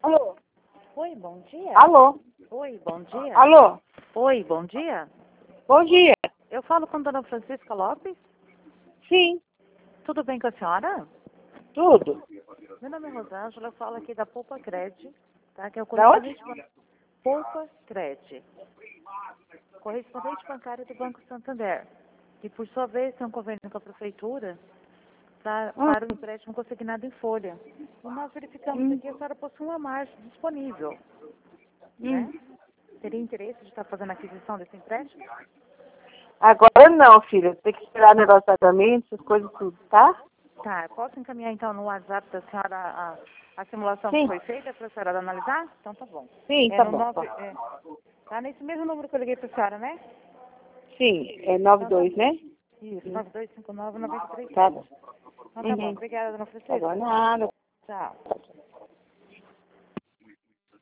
Alô? Oi, bom dia. Alô? Oi, bom dia. Alô? Oi, bom dia. Bom dia. Eu falo com a dona Francisca Lopes. Sim, Tudo bem com a senhora? tudo. Meu nome é Rosângela, eu falo aqui da Poupa Cred, tá? Que é o Da onde? correspondente Poupa Cred, correspondente bancário do Banco Santander. E por sua vez tem um convênio com a prefeitura para o empréstimo consignado em folha. E nós verificamos aqui que a senhora possui uma margem disponível, né? Teria interesse de estar fazendo a aquisição desse empréstimo? Agora não, filha. Tem que esperar negócio de pagamento, essas coisas tudo, tá? Tá, posso encaminhar então no WhatsApp da senhora a simulação que Sim. foi feita para a senhora analisar? Então tá bom. Sim, É tá no bom. 9, tá nesse mesmo número que eu liguei para a senhora, né? Sim, é Então tá 92, bom. né? Isso, 9259-93. Tá bom. Então tá bom. Obrigada, dona Tá Francisca. bom, nada. Tchau.